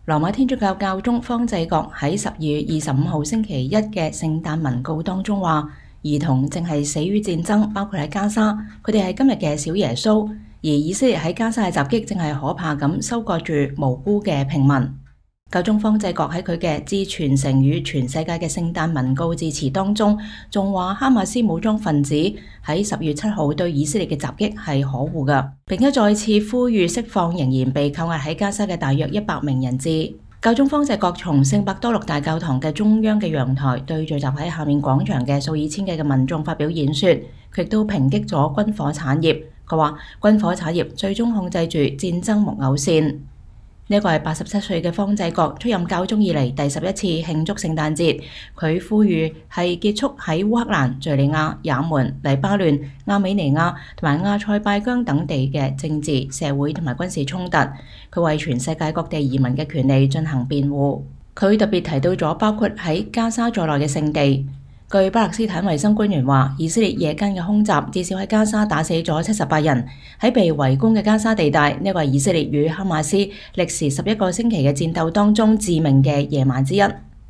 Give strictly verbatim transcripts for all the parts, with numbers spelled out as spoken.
羅馬天主教教宗方濟各喺十二月二十五號星期一嘅聖誕文告當中話，兒童正係死於戰爭，包括喺加沙，佢哋係今日嘅小耶穌。而以色列喺加沙嘅襲擊正係可怕咁收割住無辜嘅平民。教宗方濟各喺佢嘅致全城與全世界嘅聖誕文告致辭當中，仲話哈馬斯武裝分子喺十月七號對以色列嘅襲擊係可惡㗎，並且再次呼籲釋放仍然被扣押喺加沙嘅大約一百名人質。教宗方濟各從聖伯多祿大教堂嘅中央嘅陽台對聚集喺下面廣場嘅數以千計嘅民眾發表演說，佢亦都抨擊咗軍火產業。佢話軍火產業最終控制住戰爭木偶線。呢個係八十七歲嘅方濟各出任教宗以嚟第十一次慶祝聖誕節。佢呼籲係結束喺烏克蘭、敘利亞、也門、黎巴嫩、亞美尼亞同埋亞塞拜疆等地嘅政治、社會同埋軍事衝突。佢為全世界各地移民嘅權利進行辯護。佢特別提到咗包括喺加沙在內嘅聖地。據巴勒斯坦衛生官員話，以色列夜間嘅空襲至少喺加沙打死咗七十八人。喺被圍攻嘅加沙地帶，呢個係以色列與哈馬斯歷時十一個星期嘅戰鬥當中致命嘅夜晚之一。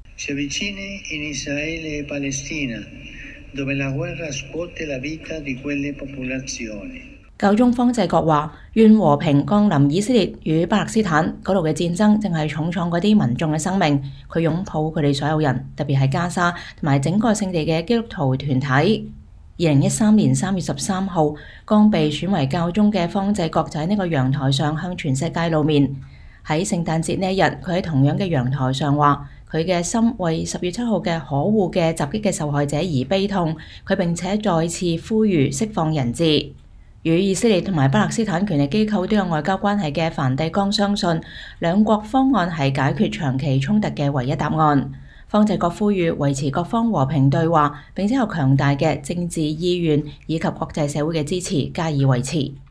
教宗方濟各話：願和平降臨以色列與巴勒斯坦，嗰度嘅戰爭正係重創嗰啲民眾嘅生命。佢擁抱佢哋所有人，特別係加沙同埋整個聖地嘅基督徒團體。二零一三年三月十三號，剛被選為教宗嘅方濟各就喺呢個陽台上向全世界露面。喺聖誕節呢一日，佢喺同樣嘅陽台上話：佢嘅心為十月七號嘅可惡嘅襲擊嘅受害者而悲痛。佢並且再次呼籲釋放人質。與以色列同埋巴勒斯坦權力機構都有外交關係嘅梵蒂岡相信，兩國方案係解決長期衝突嘅唯一答案。方濟各呼籲維持各方和平對話，並且有強大嘅政治意願以及國際社會嘅支持加以維持。